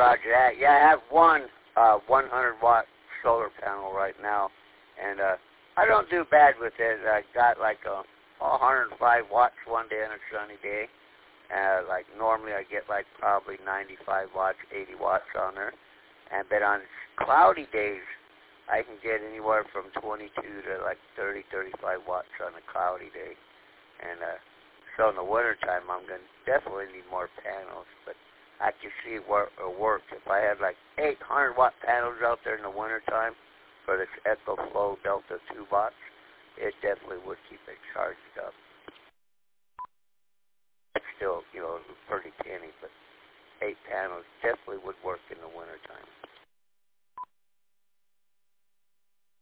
roger that. Yeah, I have one 100-watt solar panel right now, and I don't do bad with it. I got like 105 watts one day on a sunny day. Like normally I get like probably 95 watts, 80 watts on there. But on cloudy days, I can get anywhere from 22 to like 30, 35 watts on a cloudy day. And so in the wintertime, I'm going to definitely need more panels. But I can see where it works. If I had like 800-watt panels out there in the wintertime for this EcoFlow Delta 2 box, it definitely would keep it charged up. It's still, pretty penny, but 8 panels definitely would work in the wintertime.